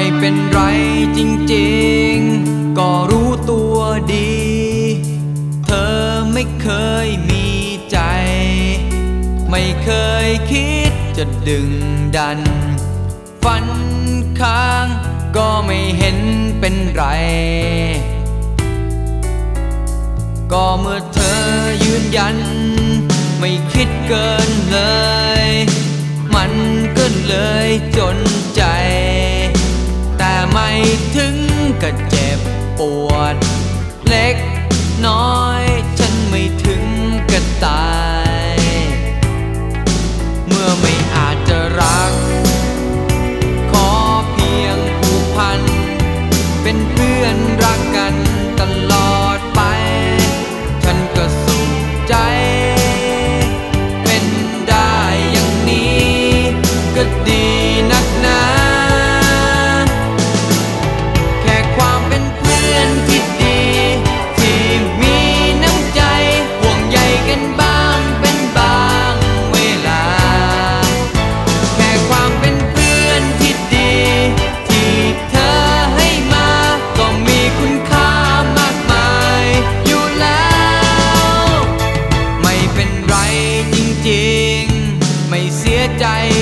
เป็นไรจริงๆก็รู้ตัวดี เธอไม่เคยมีใจ ไม่เคยคิดจะดึงดันฝันค้างก็ไม่เห็นเป็นไร ก็เมื่อเธอยืนยันไม่คิดเกินเลยมันก็เลยจนใจแต่ไม่ถึงกับเจ็บปวดเล็กน้อยฉันไม่ถึงกับตายเมื่อไม่อาจจะรักขอเพียงผูกพันเป็นเพื่อนรักกันตลอดไปฉันก็สุขใจเป็นได้อย่างนี้ก็ดีนักหนาแค่ความเป็นเพื่อนที่ดีที่มีน้ำใจห่วงใยกันบ้างเป็นบางเวลาแค่ความเป็นเพื่อนที่ดีที่เธอให้มาก็มีคุณค่ามากมายอยู่แล้วไม่เป็นไรจริงๆไม่เสียใจ